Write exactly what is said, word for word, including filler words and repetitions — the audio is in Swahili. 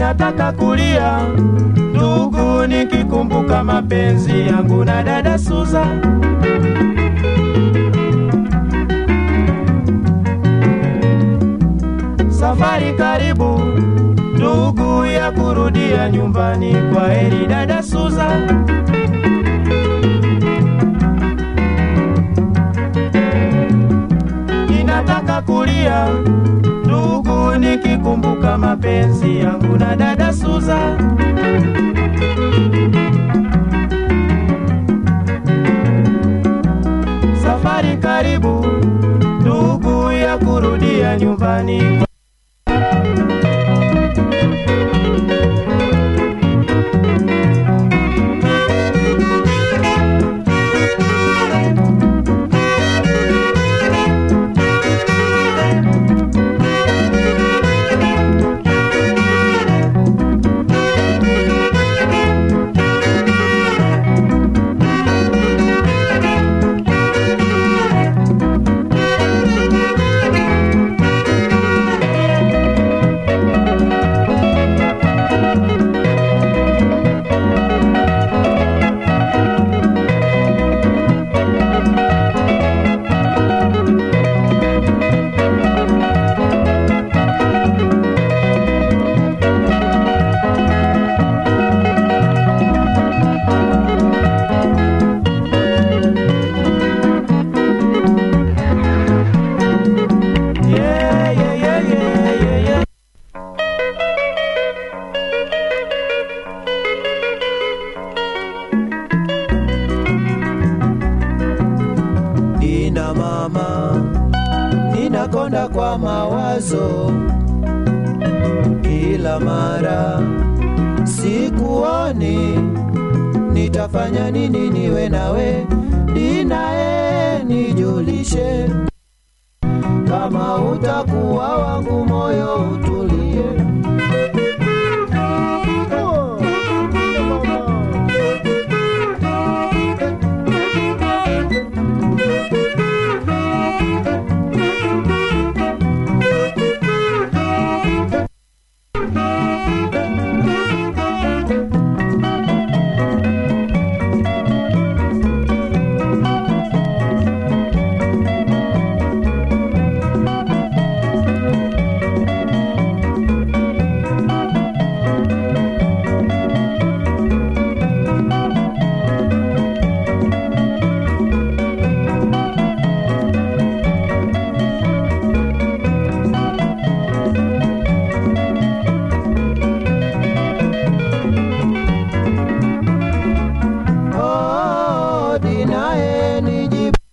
Ninataka kulia ndugu, nikikumbuka mapenzi yangu na dada Suza. Safari karibu ndugu ya kurudia nyumbani, kwa heri dada Suza. Ninataka kulia ndugu, nikikumbuka mapenzi yangu na dada Suza. Safari karibu ndugu ya kurudia nyumbani. Nina mama, ninakonda kwa mawazo, kila mara sikuoni. Nitafanya nini niwe nawe? Ninae nijulishe.